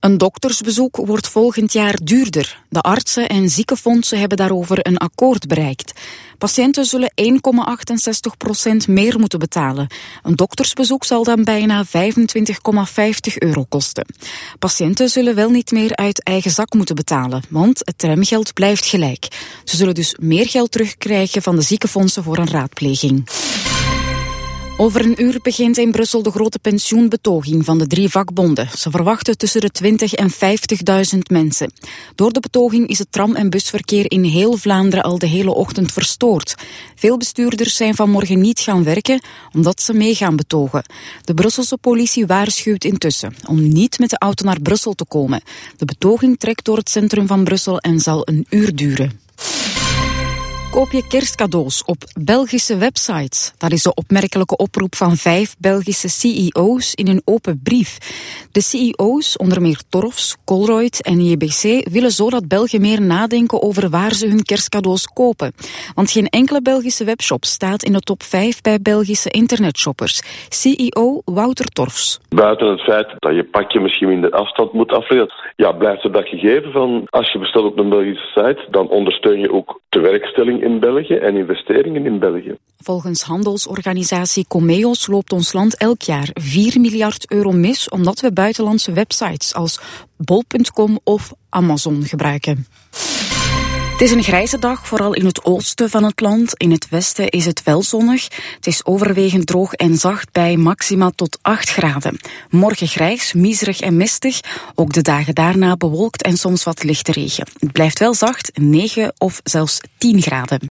Een doktersbezoek wordt volgend jaar duurder. De artsen en ziekenfondsen hebben daarover een akkoord bereikt. Patiënten zullen 1,68% meer moeten betalen. Een doktersbezoek zal dan bijna €25,50 kosten. Patiënten zullen wel niet meer uit eigen zak moeten betalen, want het tramgeld blijft gelijk. Ze zullen dus meer geld terugkrijgen van de ziekenfondsen voor een raadpleging. Over een uur begint in Brussel de grote pensioenbetoging van de 3 vakbonden. Ze verwachten tussen de 20.000 en 50.000 mensen. Door de betoging is het tram- en busverkeer in heel Vlaanderen al de hele ochtend verstoord. Veel bestuurders zijn vanmorgen niet gaan werken omdat ze mee gaan betogen. De Brusselse politie waarschuwt intussen om niet met de auto naar Brussel te komen. De betoging trekt door het centrum van Brussel en zal een uur duren. Koop je kerstcadeaus op Belgische websites? Dat is de opmerkelijke oproep van 5 Belgische CEO's in een open brief. De CEO's, onder meer Torfs, Colruyt en JBC, willen zo dat Belgen meer nadenken over waar ze hun kerstcadeaus kopen. Want geen enkele Belgische webshop staat in de top 5 bij Belgische internetshoppers. CEO Wouter Torfs. Buiten het feit dat je pakje misschien in de afstand moet afleggen, blijft er dat gegeven van als je bestelt op een Belgische site, dan ondersteun je ook tewerkstelling in België en investeringen in België. Volgens handelsorganisatie Comeos loopt ons land elk jaar €4 miljard mis omdat we buitenlandse websites als bol.com of Amazon gebruiken. Het is een grijze dag, vooral in het oosten van het land. In het westen is het wel zonnig. Het is overwegend droog en zacht bij maxima tot 8 graden. Morgen grijs, miserig en mistig. Ook de dagen daarna bewolkt en soms wat lichte regen. Het blijft wel zacht, 9 of zelfs 10 graden.